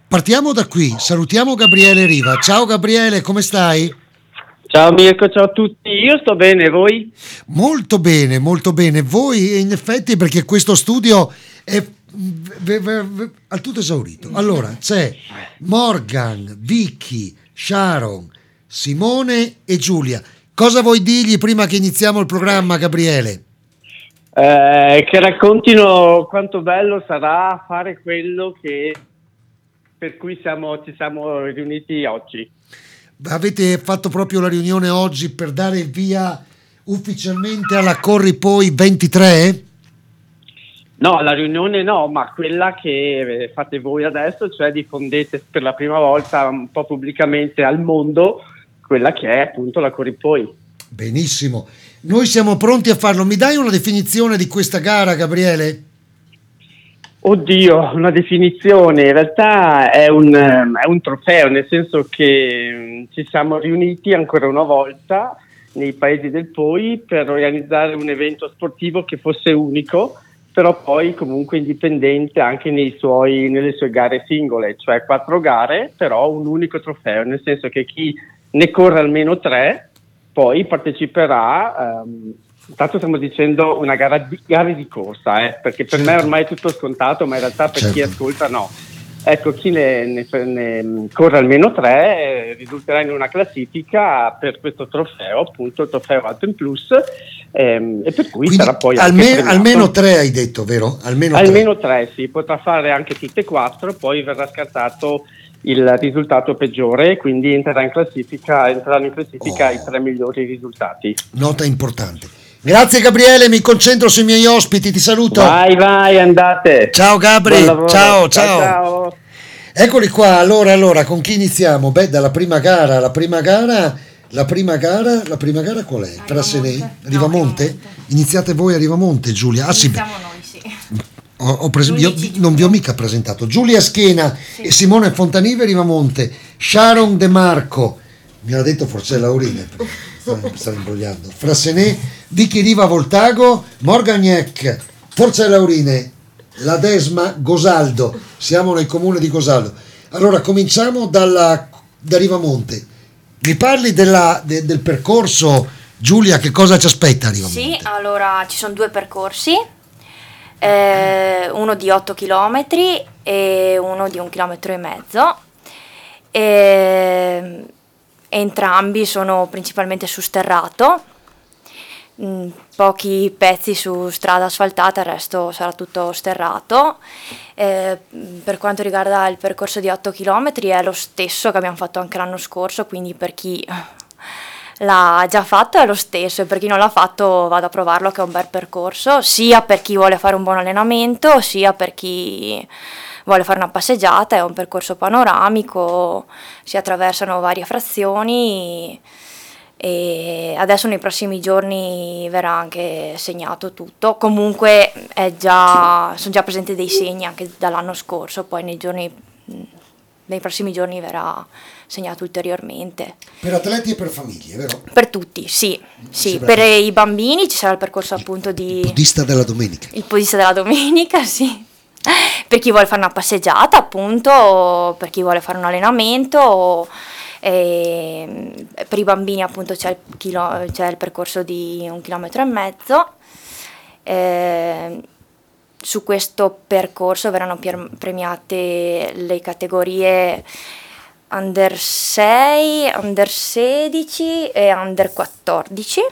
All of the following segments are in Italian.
partiamo da qui, salutiamo Gabriele Riva. Ciao Gabriele, come stai? Ciao Mirko, ciao a tutti, io sto bene, voi? Molto bene, molto bene. Voi in effetti perché questo studio è al tutto esaurito. Allora, c'è Morgan, Vicky, Sharon, Simone e Giulia. Cosa vuoi dirgli prima che iniziamo il programma, Gabriele? Che raccontino quanto bello sarà fare quello per cui ci siamo riuniti oggi. Avete fatto proprio la riunione oggi per dare il via ufficialmente alla Corri Poi 23? No, la riunione no, ma quella che fate voi adesso, cioè diffondete per la prima volta un po' pubblicamente al mondo quella che è appunto la Corri Poi. Benissimo, noi siamo pronti a farlo. Mi dai una definizione di questa gara, Gabriele? Oddio, una definizione, in realtà è un trofeo, nel senso che ci siamo riuniti ancora una volta nei paesi del Poi per organizzare un evento sportivo che fosse unico, però poi comunque indipendente anche nelle sue gare singole, cioè 4 gare, però un unico trofeo, nel senso che chi ne corre almeno 3 poi parteciperà. Intanto stiamo dicendo una gare di corsa, perché per me ormai è tutto scontato, ma in realtà per chi ascolta no. Ecco, chi ne corre almeno 3 risulterà in una classifica per questo trofeo, appunto il trofeo Alpen Plus, e per cui sarà poi almeno 3 hai detto, vero? Almeno 3, sì, potrà fare anche tutte e 4, poi verrà scartato il risultato peggiore, quindi entrano in classifica i 3 migliori risultati. Nota importante. Grazie Gabriele, mi concentro sui miei ospiti, ti saluto. Vai, andate. Ciao Gabri, ciao. Eccoli qua, allora, con chi iniziamo? Beh, dalla prima gara, la prima gara qual è? Frassenè? Rivamonte? Iniziate voi a Rivamonte, Giulia? Ah, sì. Iniziamo noi, sì. Io non vi ho mica presentato. Giulia Schena, sì. E Simone Fontanive Rivamonte, Sharon De Marco, mi ha detto Forcella Aurine, stavo imbrogliando, Frassenè, Vicky Riva Voltago, Morgagnac, Forcella Aurine, La Desma, Gosaldo. Siamo nel comune di Gosaldo. Allora cominciamo da Rivamonte. Mi parli del percorso, Giulia, che cosa ci aspetta a Rivamonte? Sì, allora ci sono 2 percorsi, uno di 8 km e uno di 1,5 km. Entrambi sono principalmente su sterrato, pochi pezzi su strada asfaltata, il resto sarà tutto sterrato. Per quanto riguarda il percorso di 8 km è lo stesso che abbiamo fatto anche l'anno scorso, quindi per chi l'ha già fatto è lo stesso, e per chi non l'ha fatto vado a provarlo, che è un bel percorso, sia per chi vuole fare un buon allenamento, sia per chi vuole fare una passeggiata. È un percorso panoramico, si attraversano varie frazioni e adesso nei prossimi giorni verrà anche segnato tutto. Comunque sono già presenti dei segni anche dall'anno scorso, poi nei prossimi giorni verrà segnato ulteriormente. Per atleti e per famiglie, vero? Per tutti, sì. Per i bambini ci sarà il percorso appunto il podista della domenica. Il podista della domenica, sì. Per chi vuole fare una passeggiata, appunto, per chi vuole fare un allenamento, per i bambini appunto c'è il percorso di 1,5 km. Su questo percorso verranno premiate le categorie Under 6, Under 16 e Under 14.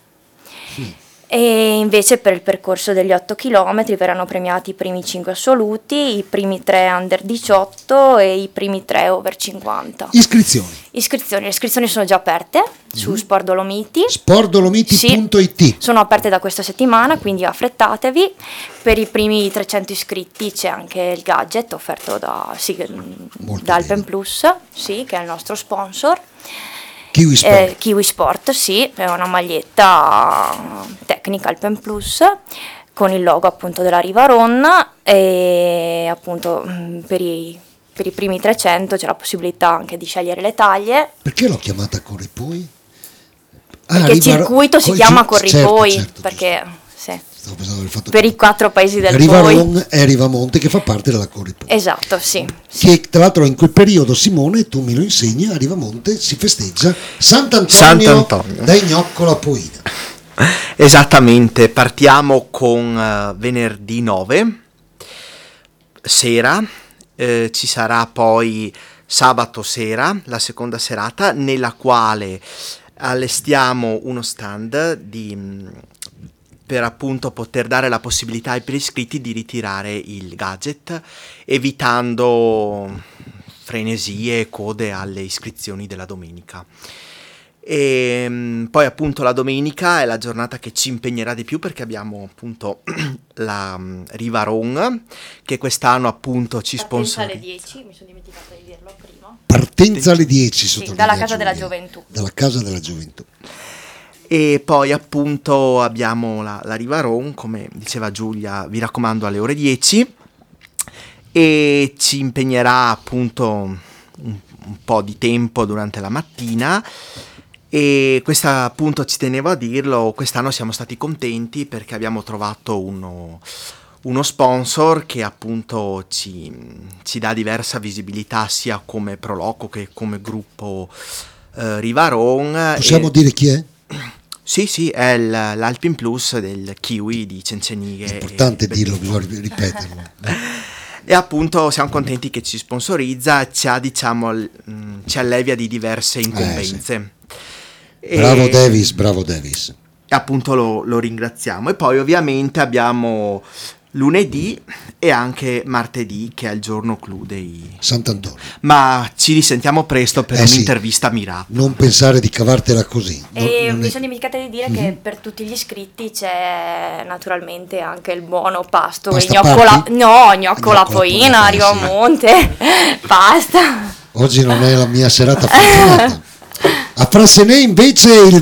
E invece per il percorso degli 8 km verranno premiati i primi 5 assoluti, i primi 3 under 18 e i primi 3 over 50. Le iscrizioni sono già aperte su Sport Dolomiti. Sportdolomiti.it. Sì, sono aperte da questa settimana, quindi affrettatevi. Per i primi 300 iscritti c'è anche il gadget offerto da Alpen Plus, sì, che è il nostro sponsor. Kiwi Sport, sì, è una maglietta tecnica Alpen Plus con il logo appunto della Rivaronna, e appunto per i primi 300 c'è la possibilità anche di scegliere le taglie. Perché l'ho chiamata Corripoi? Perché il circuito si chiama Corripoi, certo, perché sì. stavo pensando del fatto per che i 4 paesi del Rivaron è Rivamonte, che fa parte della Corripoi. Esatto, sì. Che tra l'altro in quel periodo, Simone, tu me lo insegni, a Rivamonte si festeggia Sant'Antonio da Ignoccola Poina. Esattamente, partiamo con venerdì 9 sera, ci sarà poi sabato sera la seconda serata, nella quale allestiamo uno stand per appunto poter dare la possibilità ai prescritti di ritirare il gadget, evitando frenesie e code alle iscrizioni della domenica. E poi appunto la domenica è la giornata che ci impegnerà di più, perché abbiamo appunto la Rivaron, che quest'anno appunto ci Partenza alle sponsorizza. 10, mi sono dimenticata di dirlo prima. Partenza alle 10, Sì, sottolinea dalla Casa della Giulia. Gioventù. Dalla Casa della Gioventù. E poi appunto abbiamo la Rivaron, come diceva Giulia, vi raccomando alle ore 10, e ci impegnerà appunto un po' di tempo durante la mattina. E questa appunto, ci tenevo a dirlo, quest'anno siamo stati contenti perché abbiamo trovato uno sponsor che appunto ci dà diversa visibilità sia come Proloco che come gruppo Rivaron. Possiamo dire chi è? Sì, è l'Alpin Plus del Kiwi di Cencenighe. È importante dirlo, bisogna ripeterlo. E appunto siamo contenti che ci sponsorizza, ci allevia di diverse incombenze. Bravo Davis. E appunto lo ringraziamo. E poi ovviamente abbiamo lunedì e anche martedì, che è il giorno clou dei Sant'Antonio. Ma ci risentiamo presto per un'intervista mirata. Non pensare di cavartela così. E mi sono dimenticata di dire che per tutti gli iscritti c'è naturalmente anche il buono pasto gnoccola poina, Rivamonte, pasta. Oggi non è la mia serata fortunata. A Frassenè invece il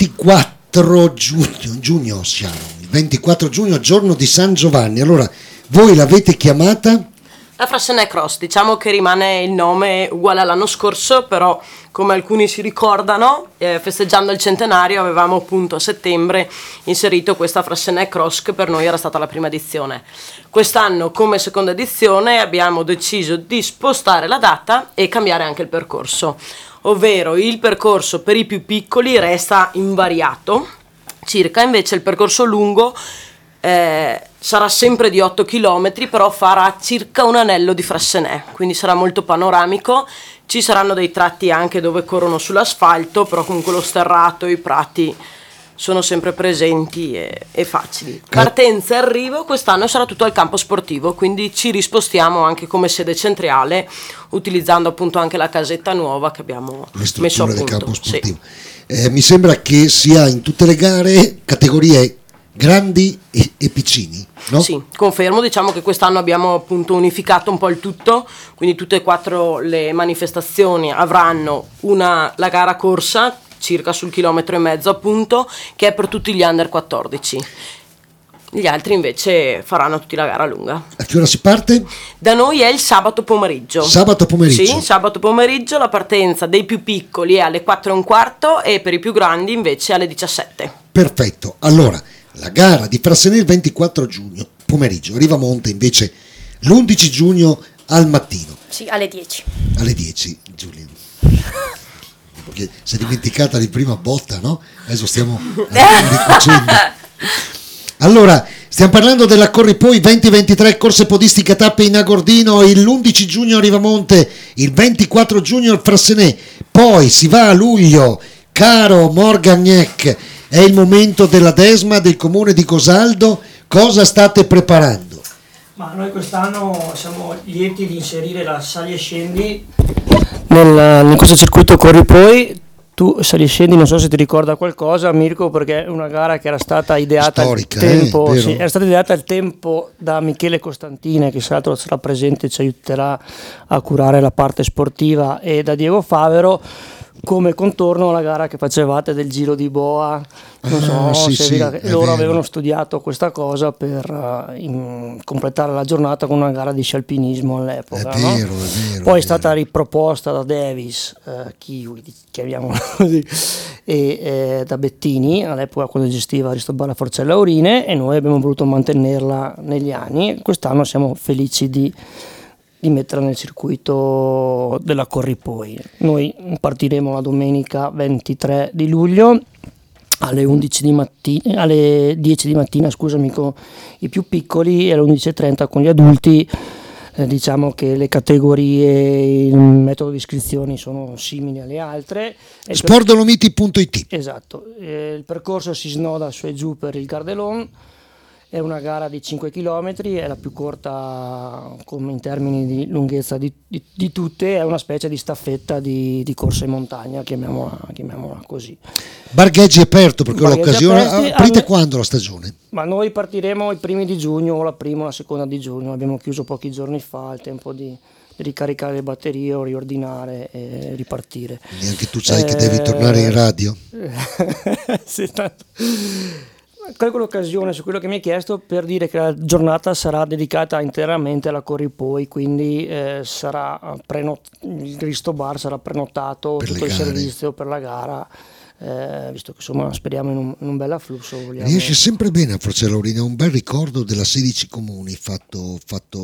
24 giugno siamo, il 24 giugno, giorno di San Giovanni. Allora, voi l'avete chiamata? La Frassenè Cross, diciamo che rimane il nome uguale all'anno scorso, però come alcuni si ricordano, festeggiando il centenario avevamo appunto a settembre inserito questa Frassenè Cross, che per noi era stata la prima edizione. Quest'anno come seconda edizione abbiamo deciso di spostare la data e cambiare anche il percorso, ovvero il percorso per i più piccoli resta invariato, circa, invece il percorso lungo sarà sempre di 8 km, però farà circa un anello di Frassenè, quindi sarà molto panoramico. Ci saranno dei tratti anche dove corrono sull'asfalto, però comunque lo sterrato, i prati sono sempre presenti e facili. Partenza e arrivo quest'anno sarà tutto al campo sportivo, quindi ci rispostiamo anche come sede centrale, utilizzando appunto anche la casetta nuova che abbiamo messo a punto. Del campo sportivo. Sì. Mi sembra che sia in tutte le gare categorie grandi e piccini, no? Sì, confermo, diciamo che quest'anno abbiamo appunto unificato un po' il tutto, quindi tutte e 4 le manifestazioni avranno la gara corsa, circa sul 1,5 chilometri appunto, che è per tutti gli under 14. Gli altri invece faranno tutti la gara lunga. A che ora si parte? Da noi è il sabato pomeriggio. Sabato pomeriggio? Sì, sabato pomeriggio. La partenza dei più piccoli è alle 4:15 e per i più grandi invece alle 17. Perfetto, allora la gara di Frassenè il 24 giugno pomeriggio, Rivamonte invece l'11 giugno al mattino. Sì, alle 10. Alle 10, Giulia. Perché si è dimenticata di prima botta, no? Adesso stiamo ricocendo. Allora, stiamo parlando della Corripoi 2023, corse podistiche tappe in Agordino, l'11 giugno a Rivamonte, il 24 giugno al Frassenè, poi si va a luglio, caro Morgagnac, è il momento della Desma del comune di Cosaldo, cosa state preparando? Ma noi quest'anno siamo lieti di inserire la sali e scendi in questo circuito Corripoi. Tu sali e scendi, non so se ti ricorda qualcosa, Mirko, perché è una gara che era stata ideata storica, al tempo, vero? sì, era stata ideata al tempo da Michele Costantine, che tra l'altro sarà presente e ci aiuterà a curare la parte sportiva, e da Diego Favero. come contorno alla gara che facevate del Giro di Boa. Non so sì, se sì, loro vero. avevano studiato questa cosa per completare la giornata con una gara di scialpinismo all'epoca. È vero, no? è vero. Poi è è stata vero. riproposta da Davis, Kiwi, chiamiamolo così, e da Bettini, all'epoca quando gestiva Aristobala Forcella Aurine, e noi abbiamo voluto mantenerla negli anni. Quest'anno siamo felici di metterla nel circuito della Corripoi. Noi partiremo la domenica 23 di luglio alle 11 di mattina, alle 10 di mattina, scusami, con i più piccoli, e alle 11:30 con gli adulti. Diciamo che le categorie, il metodo di iscrizioni sono simili alle altre. Sportdolomiti.it. Esatto, il percorso si snoda su e giù per il Gardelon. È una gara di 5 km, è la più corta in termini di lunghezza di tutte, è una specie di staffetta di corsa in montagna, chiamiamola così. Bargheggi aperto, perché Bargheggi l'occasione. aperti, Aprite quando la stagione? Ma noi partiremo i primi di giugno, o la prima o la seconda di giugno, abbiamo chiuso pochi giorni fa, il tempo di ricaricare le batterie o riordinare e ripartire. Quindi anche tu sai che devi tornare in radio? Sì, tanto. Colgo l'occasione su quello che mi hai chiesto per dire che la giornata sarà dedicata interamente alla Corripoi, quindi il Risto Bar sarà prenotato, Per tutto le il gare. servizio per la gara, visto che insomma speriamo in un bel afflusso. Riesce sempre bene a Forcella Aurine, è un bel ricordo della 16 comuni fatto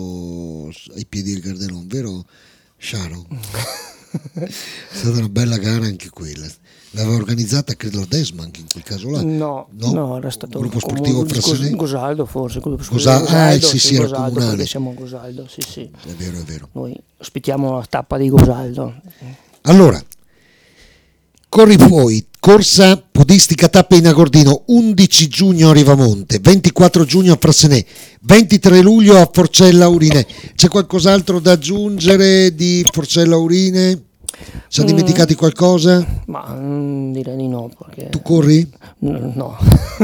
ai piedi del Gardelon, vero Sharon? È stata una bella gara anche quella. L'aveva organizzata credo la Desma anche in quel caso là. No, era stato gruppo sportivo Frassinè. Gosaldo forse. Sì, era comunale. Perché siamo a Gosaldo, sì. È vero. Noi ospitiamo la tappa di Gosaldo. Allora, Corripoi, corsa podistica tappa in Agordino, 11 giugno a Rivamonte, 24 giugno a Frassinè, 23 luglio a Forcella Aurine. C'è qualcos'altro da aggiungere di Forcella Aurine? Ci hanno dimenticati qualcosa? Ma direi di no. Perché... Tu corri? No.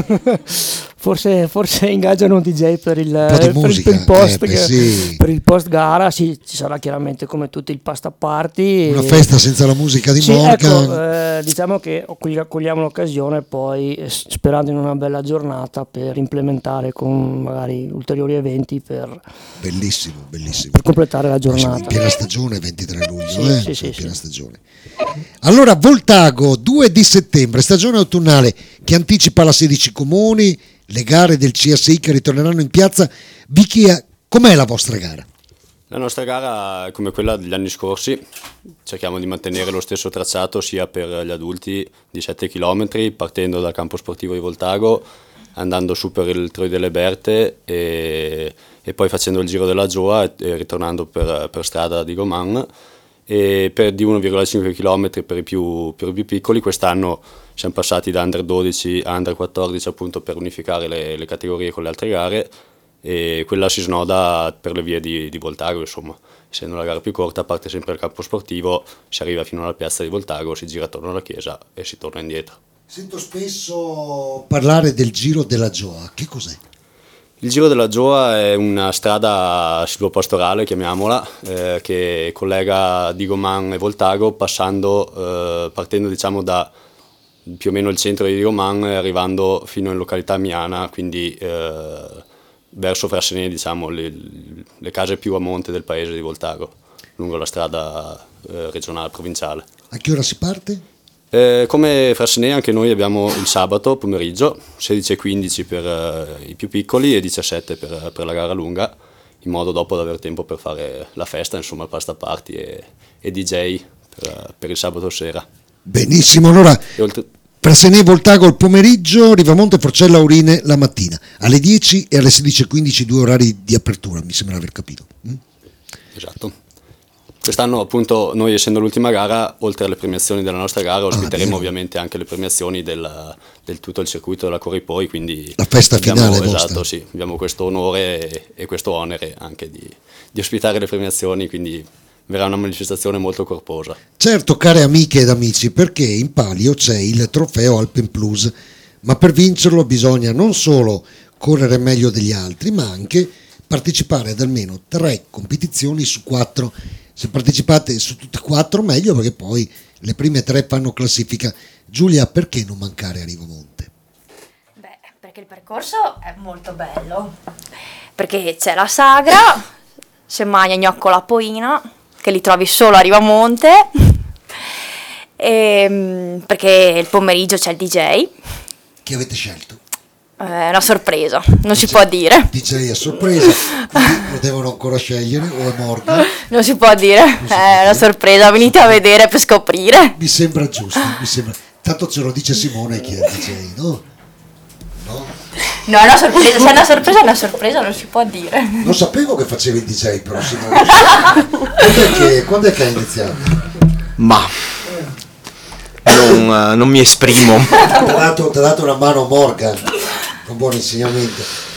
Forse ingaggiano un DJ per il post, sì. Per il post gara. Sì, ci sarà chiaramente come tutti il pasta party. Una festa senza la musica di Morgan. Ecco, diciamo che cogliamo l'occasione poi, sperando in una bella giornata, per implementare con magari ulteriori eventi per Bellissimo. per completare la giornata. In piena stagione, 23 luglio, Sì. piena stagione. Allora, Voltago, 2 di settembre, stagione autunnale che anticipa la 16 comuni, le gare del CSI che ritorneranno in piazza. Vicky, com'è la vostra gara? La nostra gara è come quella degli anni scorsi, cerchiamo di mantenere lo stesso tracciato sia per gli adulti di 7 km, partendo dal campo sportivo di Voltago, andando su per il Troy delle Berte e poi facendo il giro della Gioa e ritornando per strada di Goman. E di 1,5 km per i più piccoli. Quest'anno siamo passati da Under 12 a Under 14 appunto per unificare le categorie con le altre gare, e quella si snoda per le vie di Voltago, insomma, essendo la gara più corta parte sempre al campo sportivo, si arriva fino alla piazza di Voltago, si gira attorno alla chiesa e si torna indietro. Sento spesso parlare del Giro della Gioa, che cos'è? Il Giro della Gioa è una strada silvopastorale, chiamiamola, che collega Digoman e Voltago, partendo diciamo da più o meno il centro di Digoman e arrivando fino in località Miana, quindi verso Frassinè, diciamo, le case più a monte del paese di Voltago, lungo la strada regionale provinciale. A che ora si parte? Come Frassinè anche noi abbiamo il sabato pomeriggio 16:15 per i più piccoli e 17 per la gara lunga, in modo dopo di avere tempo per fare la festa, insomma il pasta party e DJ per il sabato sera. Benissimo, allora Frassinè Voltago il pomeriggio, Rivamonte Forcella Aurine la mattina alle 10 e alle 16:15, 2 orari di apertura, mi sembra aver capito. Esatto. Quest'anno appunto noi, essendo l'ultima gara, oltre alle premiazioni della nostra gara ospiteremo ovviamente anche le premiazioni del tutto il circuito della Corripoi, quindi la festa finale vostra. Esatto, sì, abbiamo questo onore e questo onere anche di ospitare le premiazioni, quindi verrà una manifestazione molto corposa. Certo, care amiche ed amici, perché in palio c'è il trofeo Alpen Plus, ma per vincerlo bisogna non solo correre meglio degli altri, ma anche partecipare ad almeno 3 competizioni su 4 Se partecipate su tutte e 4 meglio, perché poi le prime 3 fanno classifica. Giulia, perché non mancare a Rivamonte? Beh, perché il percorso è molto bello, perché c'è la sagra, se mangia gnocco la poina, che li trovi solo a Rivamonte, e perché il pomeriggio c'è il DJ. Che avete scelto? È una sorpresa, non si può dire. DJ a sorpresa, lo devono ancora scegliere o è Morgan? Non si può dire, è una sorpresa, venite a vedere per scoprire. Mi sembra giusto, mi sembra. Tanto ce lo dice Simone chi è il DJ, no? No? No, è una sorpresa, se è una sorpresa, non si può dire. Non sapevo che facevi il DJ, però Simone. Quando è che hai iniziato? Ma non mi esprimo. Ti ha dato una mano Morgan, un buon insegnamento.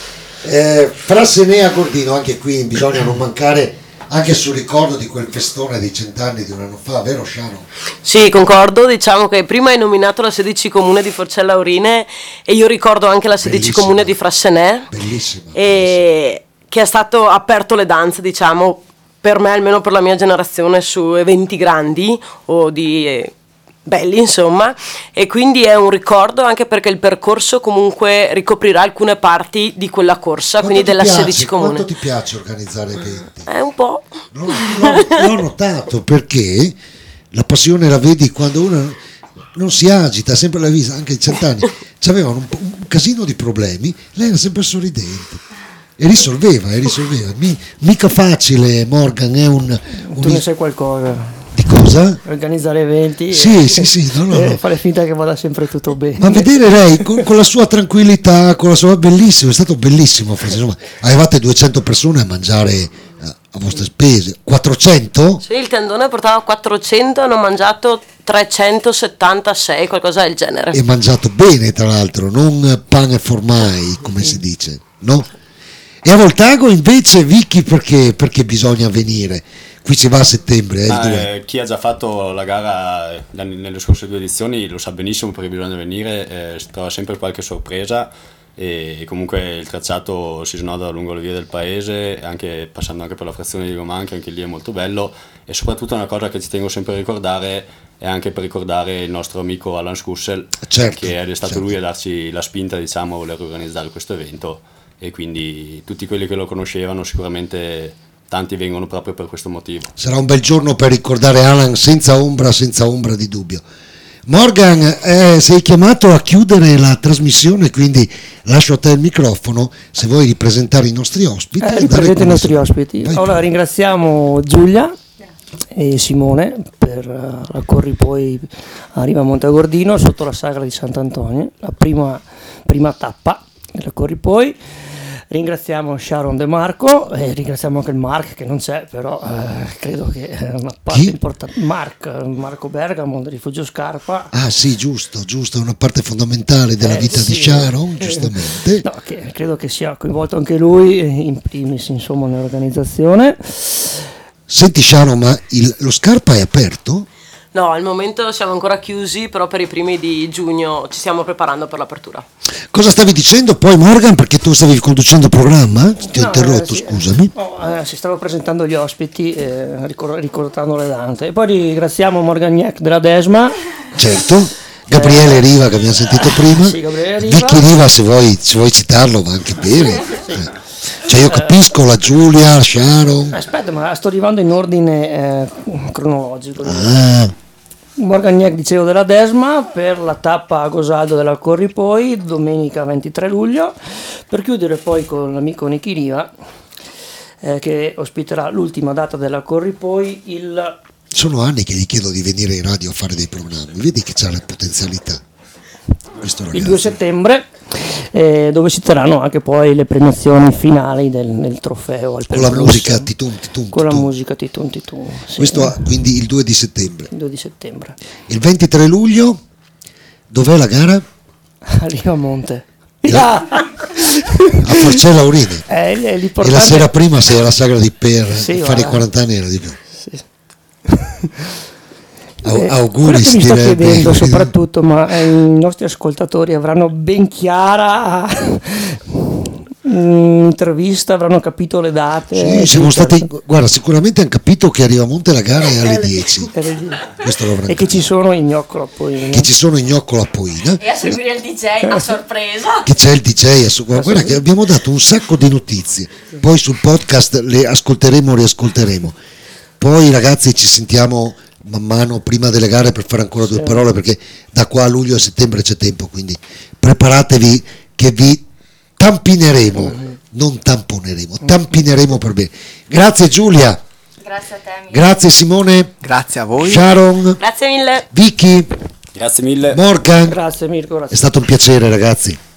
Frassenea Gordino, anche qui bisogna non mancare anche sul ricordo di quel festone dei 100 anni di un anno fa, vero Sharon? Sì, concordo, diciamo che prima hai nominato la 16 comune di Forcella Aurine e io ricordo anche la 16 comune di Frassenè. Bellissima. Che è stato aperto le danze, diciamo, per me, almeno per la mia generazione, su eventi grandi o di belli, insomma, e quindi è un ricordo anche perché il percorso comunque ricoprirà alcune parti di quella corsa, quindi della 16 comune. Quanto ti piace organizzare eventi? Un po'. L'ho notato, perché la passione la vedi quando uno non si agita, sempre la vista, anche i 100 anni c'avevano un casino di problemi, lei era sempre sorridente e risolveva. Mica facile, Morgan, è Tu ne sai qualcosa? Di cosa? Organizzare eventi. Sì, no. Fare finta che vada sempre tutto bene. Ma vedere lei con la sua tranquillità, con la sua bellissima, è stato bellissimo. Insomma, avevate 200 persone a mangiare a vostre spese. 400? Sì, il tendone portava 400, hanno mangiato 376, qualcosa del genere. E mangiato bene, tra l'altro, non pane formai, come si dice, no? E a Voltago invece, Vicky, perché bisogna venire? Qui si va a settembre. Chi ha già fatto la gara nelle scorse 2 edizioni lo sa benissimo perché bisogna venire, si trova sempre qualche sorpresa e comunque il tracciato si snoda lungo le vie del paese, passando anche per la frazione di Roman, che anche lì è molto bello, e soprattutto una cosa che ci tengo sempre a ricordare è anche per ricordare il nostro amico Alan Scussel, che è stato lui a darci la spinta, diciamo, a voler organizzare questo evento, e quindi tutti quelli che lo conoscevano sicuramente tanti vengono proprio per questo motivo. Sarà un bel giorno per ricordare Alan senza ombra di dubbio. Morgan, sei chiamato a chiudere la trasmissione, quindi lascio a te il microfono se vuoi ripresentare i nostri ospiti. Ripresento i nostri ospiti. Allora ringraziamo Giulia e Simone per la Corripoi a Rivamonte Gordino sotto la sagra di Sant'Antonio, la prima tappa della Corripoi. Ringraziamo Sharon De Marco e ringraziamo anche il Mark, che non c'è, però credo che è una parte importante. Marco Bergamo del Rifugio Scarpa. Ah sì, giusto, è una parte fondamentale della vita di Sharon, giustamente. No, che credo che sia coinvolto anche lui in primis, insomma, nell'organizzazione. Senti Sharon, ma lo Scarpa è aperto? No, al momento siamo ancora chiusi, però per i primi di giugno ci stiamo preparando per l'apertura. Cosa stavi dicendo poi, Morgan? Perché tu stavi conducendo il programma? Ti ho interrotto, sì. Scusami. Si stava presentando gli ospiti, ricordando le danze. E poi ringraziamo Morgagnac della Desma. Certo. Gabriele Riva, che abbiamo sentito prima. Sì, Gabriele Riva. Vicky Riva, se vuoi citarlo, va anche bene. Sì. Cioè io capisco la Giulia, Sharon. Aspetta, ma sto arrivando in ordine cronologico. Morgagnac, dicevo, della Desma per la tappa a Gosaldo della Corripoi domenica 23 luglio, per chiudere poi con l'amico Nicky Riva che ospiterà l'ultima data della Corripoi Sono anni che gli chiedo di venire in radio a fare dei programmi, vedi che c'ha le potenzialità il 2 settembre, dove si terranno anche poi le premiazioni finali del trofeo con la musica Titum Titum. Con la musica Titum Titum. Sì. Questo quindi il 2 di settembre. Il 2 di settembre. Il 23 luglio, dov'è la gara? A Rivamonte. A Forcella Aurine. E la sera prima sei alla sagra di Per, fare i 40 anni era di più. Sì. Auguri, mi sto chiedendo soprattutto, ma i nostri ascoltatori avranno ben chiara intervista, avranno capito le date. Sì, siamo stati, guarda, sicuramente hanno capito che arriva a Monte la gara è alle 10. Questo l'avranno e che ci sono i Gnocco a Poina. Che ci sono i Gnocco a Poina. E a seguire il DJ a sorpresa. Che c'è il DJ guarda che abbiamo dato un sacco di notizie. Poi sul podcast le ascolteremo e riascolteremo. Poi ragazzi ci sentiamo man mano prima delle gare per fare ancora due parole, perché da qua a luglio e settembre c'è tempo, quindi preparatevi che vi tampineremo, non tamponeremo, tampineremo per bene. Grazie Giulia. Grazie a te. Grazie Simone. Grazie a voi. Sharon. Grazie mille. Vicky. Grazie mille. Morgan. Grazie Mirko. Grazie. È stato un piacere ragazzi.